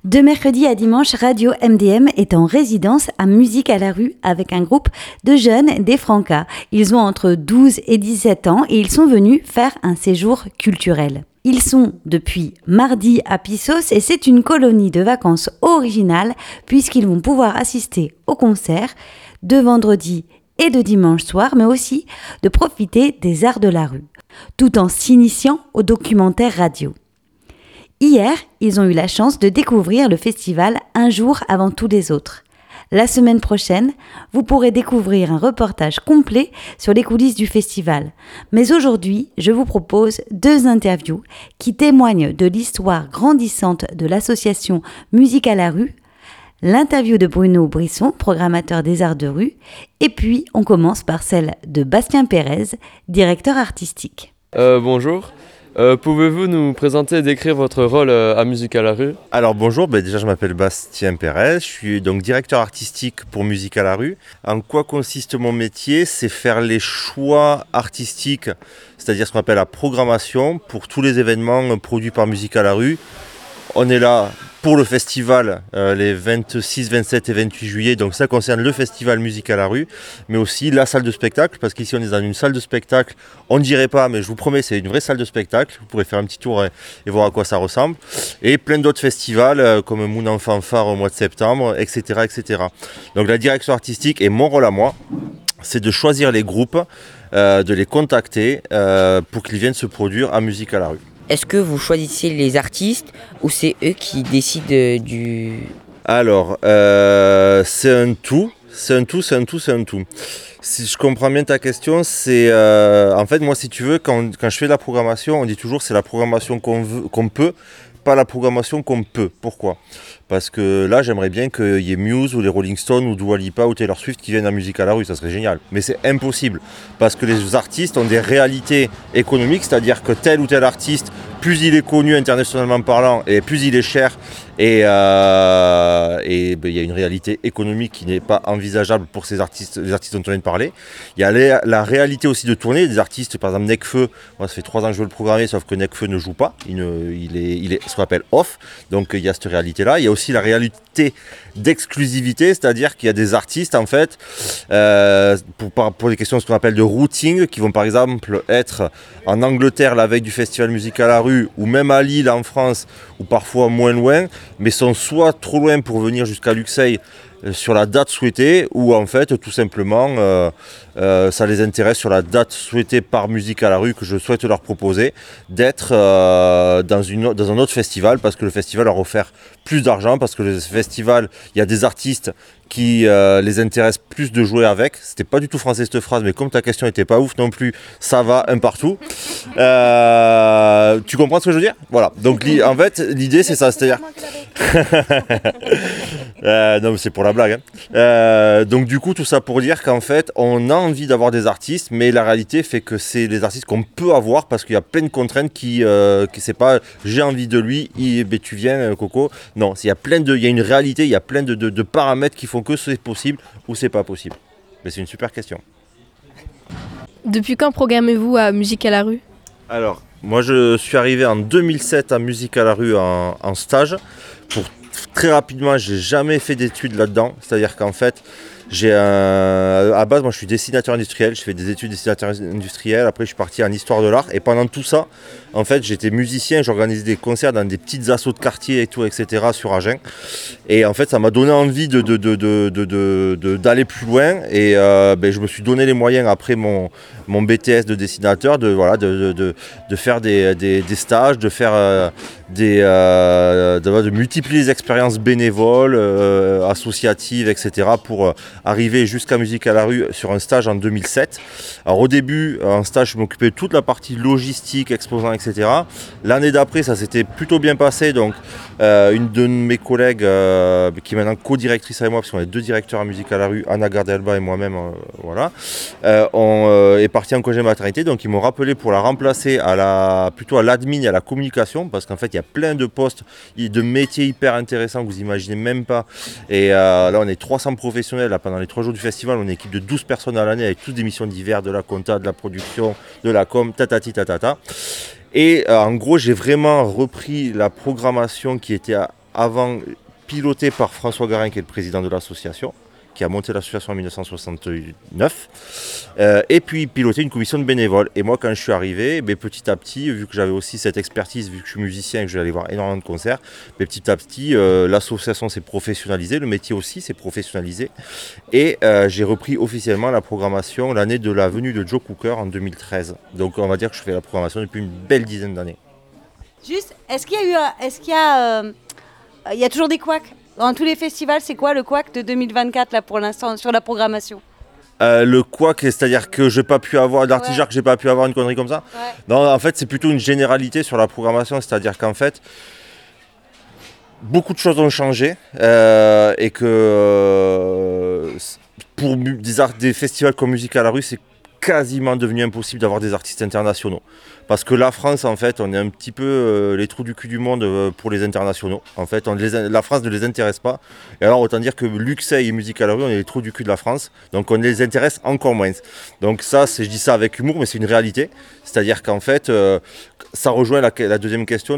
De mercredi à dimanche, Radio MDM est en résidence à Musique à la rue avec un groupe de jeunes des Francas. Ils ont entre 12 et 17 ans et ils sont venus faire un séjour culturel. Ils sont depuis mardi à Pissos et c'est une colonie de vacances originale puisqu'ils vont pouvoir assister au concert de vendredi et de dimanche soir, mais aussi de profiter des arts de la rue, tout en s'initiant au documentaire radio. Hier, ils ont eu la chance de découvrir le festival un jour avant tous les autres. La semaine prochaine, vous pourrez découvrir un reportage complet sur les coulisses du festival. Mais aujourd'hui, je vous propose 2 interviews qui témoignent de l'histoire grandissante de l'association Musique à la rue, l'interview de Bruno Brisson, programmateur des arts de rue, et puis on commence par celle de Bastien Pérez, directeur artistique. Bonjour. Pouvez-vous nous présenter et décrire votre rôle à Musique à la rue ? Alors bonjour, déjà je m'appelle Bastien Pérez, je suis donc directeur artistique pour Musique à la rue. En quoi consiste mon métier ? C'est faire les choix artistiques, c'est-à-dire ce qu'on appelle la programmation pour tous les événements produits par Musique à la rue. On est là pour le festival les 26, 27 et 28 juillet, donc ça concerne le festival Musique à la rue, mais aussi la salle de spectacle, parce qu'ici on est dans une salle de spectacle, on ne dirait pas, mais je vous promets, c'est une vraie salle de spectacle, vous pourrez faire un petit tour et voir à quoi ça ressemble, et plein d'autres festivals comme Moon en Fanfare au mois de septembre, etc., etc. Donc la direction artistique et mon rôle à moi, c'est de choisir les groupes, de les contacter pour qu'ils viennent se produire à Musique à la rue. Est-ce que vous choisissez les artistes ou c'est eux qui décident du... Alors, c'est un tout. Si je comprends bien ta question, c'est... en fait, moi, si tu veux, quand je fais de la programmation, on dit toujours c'est la programmation qu'on peut, pas la programmation qu'on peut. Pourquoi ? Parce que là, j'aimerais bien qu'il y ait Muse ou les Rolling Stones ou Dua Lipa ou Taylor Swift qui viennent à Musique à la rue, ça serait génial. Mais c'est impossible, parce que les artistes ont des réalités économiques, c'est-à-dire que tel ou tel artiste, plus il est connu internationalement parlant, et plus il est cher, et il y a une réalité économique qui n'est pas envisageable pour ces artistes, les artistes dont on vient de parler. Il y a la réalité aussi de tourner, des artistes, par exemple Nekfeu, moi ça fait 3 ans que je veux le programmer, sauf que Nekfeu ne joue pas, il est ce qu'on appelle off, donc il y a cette réalité-là. Il y a aussi la réalité d'exclusivité, c'est-à-dire qu'il y a des artistes en fait, pour des questions ce qu'on appelle de routing, qui vont par exemple être en Angleterre la veille du festival Musique à la rue, ou même à Lille en France, ou parfois moins loin, mais sont soit trop loin pour venir jusqu'à Luxeuil sur la date souhaitée, ou en fait tout simplement ça les intéresse sur la date souhaitée par Musique à la rue que je souhaite leur proposer, d'être dans un autre festival, parce que le festival leur offre plus d'argent, parce que le festival, il y a des artistes qui les intéressent plus de jouer avec. C'était pas du tout français cette phrase, mais comme ta question était pas ouf non plus, ça va un partout. Tu comprends ce que je veux dire ? Voilà. Donc en fait, l'idée c'est ça, c'est-à-dire... non mais c'est pour la blague. Donc du coup, tout ça pour dire qu'en fait, on a envie d'avoir des artistes, mais la réalité fait que c'est les artistes qu'on peut avoir, parce qu'il y a plein de contraintes qui c'est pas j'ai envie de lui, tu viens Coco. Non, il y a une réalité, il y a plein de paramètres qui font que c'est possible ou c'est pas possible. Mais c'est une super question. Depuis quand programmez-vous à Musique à la rue ? Alors, moi je suis arrivé en 2007 à Musique à la rue en stage. Très rapidement, j'ai jamais fait d'études là-dedans. C'est-à-dire qu'en fait, à base, moi je suis dessinateur industriel, je fais des études de dessinateur industriel, après je suis parti en histoire de l'art, et pendant tout ça, en fait, j'étais musicien, j'organisais des concerts dans des petites assos de quartier et tout, etc. sur Agen, et en fait, ça m'a donné envie d'aller plus loin, et je me suis donné les moyens après mon BTS de dessinateur, de faire des stages, de multiplier les expériences bénévoles, associatives, etc. pour arrivé jusqu'à Musique à la rue sur un stage en 2007. Alors au début, en stage, je m'occupais de toute la partie logistique, exposants, etc. L'année d'après, ça s'était plutôt bien passé. Donc une de mes collègues, qui est maintenant co-directrice avec moi, parce qu'on est 2 directeurs à Musique à la rue, Anna Gardelba et moi-même, on est parti en congé maternité. Donc ils m'ont rappelé pour la remplacer plutôt à l'admin et à la communication, parce qu'en fait, il y a plein de postes, de métiers hyper intéressants que vous imaginez même pas. Et là, on est 300 professionnels. Là, pendant les 3 jours du festival, on est une équipe de 12 personnes à l'année, avec toutes des missions diverses, de la compta, de la production, de la com, tatata. Et en gros, j'ai vraiment repris la programmation qui était avant pilotée par François Garin, qui est le président de l'association, qui a monté l'association en 1969, et puis piloter une commission de bénévoles. Et moi, quand je suis arrivé, petit à petit, vu que j'avais aussi cette expertise, vu que je suis musicien et que je vais aller voir énormément de concerts, petit à petit, l'association s'est professionnalisée, le métier aussi s'est professionnalisé, et j'ai repris officiellement la programmation l'année de la venue de Joe Cooker en 2013. Donc on va dire que je fais la programmation depuis une belle dizaine d'années. Juste, il y a toujours des couacs dans tous les festivals? C'est quoi le couac de 2024 là pour l'instant sur la programmation? Le couac, c'est-à-dire que j'ai pas pu avoir d'artijar, que j'ai pas pu avoir une connerie comme ça. Ouais. Non, en fait, c'est plutôt une généralité sur la programmation, c'est-à-dire qu'en fait, beaucoup de choses ont changé et que pour des festivals comme Musique à la rue, c'est quasiment devenu impossible d'avoir des artistes internationaux. Parce que la France, en fait, on est un petit peu les trous du cul du monde pour les internationaux. En fait, la France ne les intéresse pas. Et alors, autant dire que Luxeuil et Musique à la rue, on est les trous du cul de la France. Donc, on les intéresse encore moins. Donc ça, je dis ça avec humour, mais c'est une réalité. C'est-à-dire qu'en fait, ça rejoint la deuxième question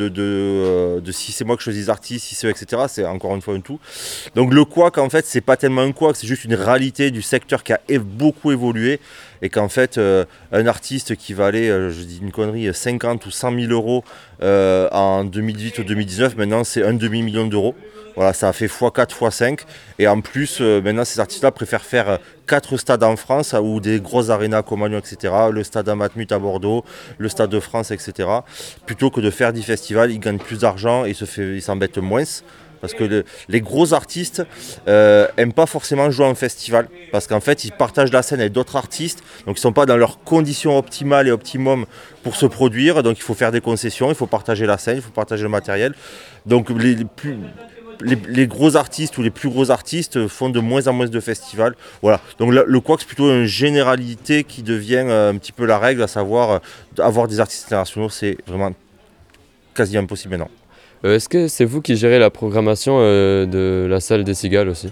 de si c'est moi que je choisis les artistes, si c'est eux, etc. C'est encore une fois un tout. Donc le couac, en fait, c'est pas tellement un couac, c'est juste une réalité du secteur qui a beaucoup évolué. Et qu'en fait, un artiste qui va aller, je dis une connerie, 50 ou 100 000 euros en 2018 ou 2019, maintenant c'est un demi-million d'euros. Voilà, ça a fait x4, x5. Et en plus, maintenant, ces artistes-là préfèrent faire 4 stades en France ou des grosses arénas comme Agnon, etc. Le stade à Matmut à Bordeaux, le stade de France, etc. Plutôt que de faire 10 festivals, ils gagnent plus d'argent et ils s'embêtent moins. Parce que les gros artistes n'aiment pas forcément jouer en festival. Parce qu'en fait, ils partagent la scène avec d'autres artistes. Donc, ils ne sont pas dans leurs conditions optimales et optimum pour se produire. Donc, il faut faire des concessions, il faut partager la scène, il faut partager le matériel. Donc, les gros artistes ou les plus gros artistes font de moins en moins de festivals. Voilà. Donc, le couac, c'est plutôt une généralité qui devient un petit peu la règle, à savoir avoir des artistes internationaux, c'est vraiment quasi impossible maintenant. Est-ce que c'est vous qui gérez la programmation de la salle des Cigales aussi?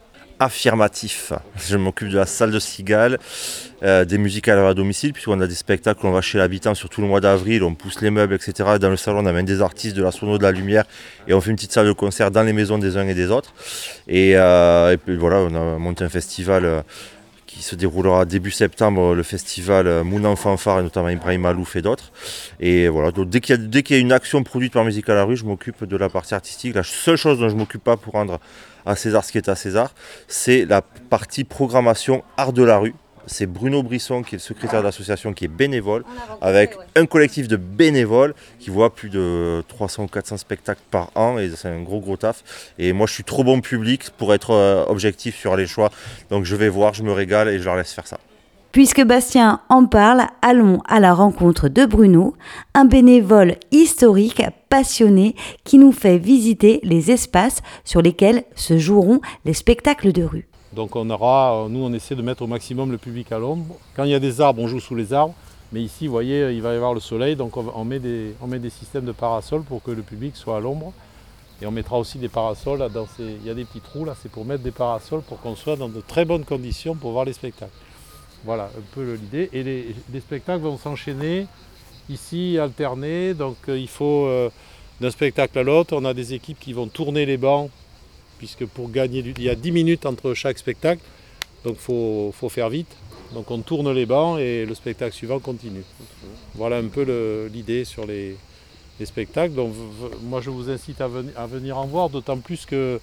Affirmatif. Je m'occupe de la salle de Cigales, des musiques à domicile, puisqu'on a des spectacles, on va chez l'habitant sur tout le mois d'avril, on pousse les meubles, etc. Dans le salon, on amène des artistes, de la sono, de la lumière, et on fait une petite salle de concert dans les maisons des uns et des autres. Et puis voilà, on a monté un festival qui se déroulera début septembre, le festival Mounan Fanfare, et notamment Ibrahim Malouf et d'autres. Et voilà, donc dès qu'il y a une action produite par Musique à la rue, je m'occupe de la partie artistique. La seule chose dont je ne m'occupe pas pour rendre à César ce qui est à César, c'est la partie programmation art de la rue. C'est Bruno Brisson qui est le secrétaire de l'association, qui est bénévole, avec un collectif de bénévoles qui voit plus de 300 ou 400 spectacles par an, et c'est un gros taf. Et moi je suis trop bon public pour être objectif sur les choix, donc je vais voir, je me régale et je leur laisse faire ça. Puisque Bastien en parle, allons à la rencontre de Bruno, un bénévole historique passionné qui nous fait visiter les espaces sur lesquels se joueront les spectacles de rue. Donc nous on essaie de mettre au maximum le public à l'ombre. Quand il y a des arbres, on joue sous les arbres. Mais ici, vous voyez, il va y avoir le soleil, donc on met des systèmes de parasols pour que le public soit à l'ombre. Et on mettra aussi des parasols, il y a des petits trous là, c'est pour mettre des parasols pour qu'on soit dans de très bonnes conditions pour voir les spectacles. Voilà un peu l'idée. Et les spectacles vont s'enchaîner ici, alternés, donc il faut d'un spectacle à l'autre, on a des équipes qui vont tourner les bancs, puisque pour gagner, il y a 10 minutes entre chaque spectacle, donc il faut faire vite. Donc on tourne les bancs et le spectacle suivant continue. Voilà un peu l'idée sur les spectacles. Donc moi je vous incite à venir en voir, d'autant plus que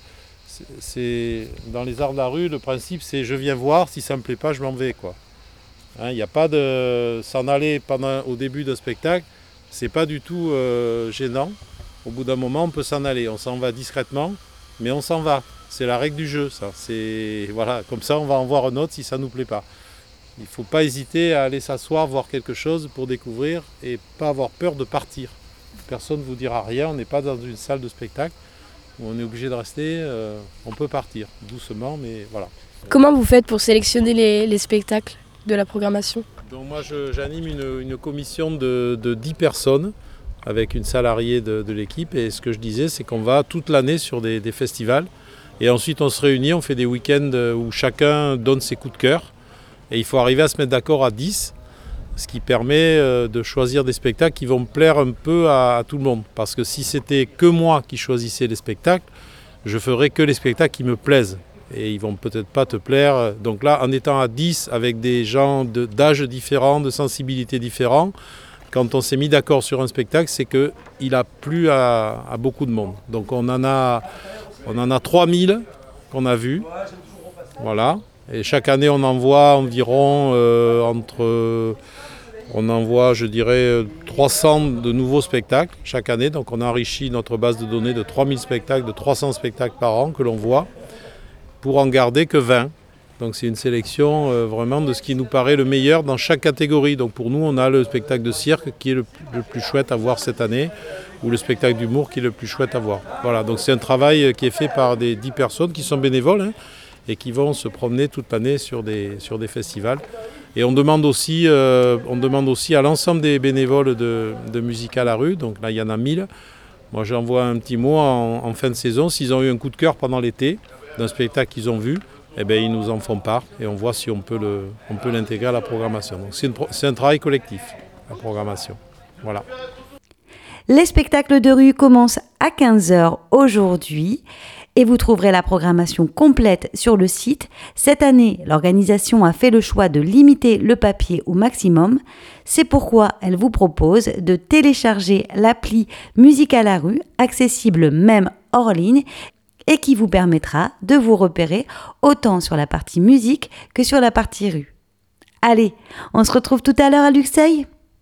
c'est dans les arts de la rue, le principe c'est je viens voir, si ça ne me plaît pas je m'en vais, quoi. Il n'y a pas de s'en aller au début d'un spectacle, c'est pas du tout gênant. Au bout d'un moment on peut s'en aller, on s'en va discrètement. Mais on s'en va, c'est la règle du jeu, ça. Voilà, comme ça on va en voir un autre si ça ne nous plaît pas. Il ne faut pas hésiter à aller s'asseoir, voir quelque chose pour découvrir et pas avoir peur de partir. Personne ne vous dira rien, on n'est pas dans une salle de spectacle où on est obligé de rester, on peut partir doucement, mais voilà. Comment vous faites pour sélectionner les spectacles de la programmation? Donc moi j'anime une commission de 10 personnes avec une salariée de l'équipe, et ce que je disais c'est qu'on va toute l'année sur des festivals et ensuite on se réunit, on fait des week-ends où chacun donne ses coups de cœur et il faut arriver à se mettre d'accord à 10 ce qui permet de choisir des spectacles qui vont plaire un peu à tout le monde. Parce que si c'était que moi qui choisissais les spectacles, je ferais que les spectacles qui me plaisent. Et ils vont peut-être pas te plaire. Donc là, en étant à 10 avec des gens d'âge différents, de sensibilités différents, quand on s'est mis d'accord sur un spectacle, c'est qu'il a plu à beaucoup de monde. Donc on en a 3000 qu'on a vus. Voilà. Et chaque année, on envoie environ je dirais, 300 de nouveaux spectacles chaque année. Donc on a enrichi notre base de données de 3000 spectacles, de 300 spectacles par an que l'on voit, pour en garder que 20. Donc c'est une sélection vraiment de ce qui nous paraît le meilleur dans chaque catégorie. Donc pour nous, on a le spectacle de cirque qui est le plus chouette à voir cette année, ou le spectacle d'humour qui est le plus chouette à voir. Voilà, donc c'est un travail qui est fait par des 10 personnes qui sont bénévoles et qui vont se promener toute l'année sur des festivals. Et on demande aussi à l'ensemble des bénévoles de Musique à la rue, donc là il y en a 1000. Moi j'envoie un petit mot en fin de saison, s'ils ont eu un coup de cœur pendant l'été d'un spectacle qu'ils ont vu, eh bien, ils nous en font part et on voit si on peut l'intégrer à la programmation. Donc c'est un travail collectif, la programmation. Voilà. Les spectacles de rue commencent à 15h aujourd'hui et vous trouverez la programmation complète sur le site. Cette année, l'organisation a fait le choix de limiter le papier au maximum. C'est pourquoi elle vous propose de télécharger l'appli Musique à la rue, accessible même hors ligne, et qui vous permettra de vous repérer autant sur la partie musique que sur la partie rue. Allez, on se retrouve tout à l'heure à Luxeuil.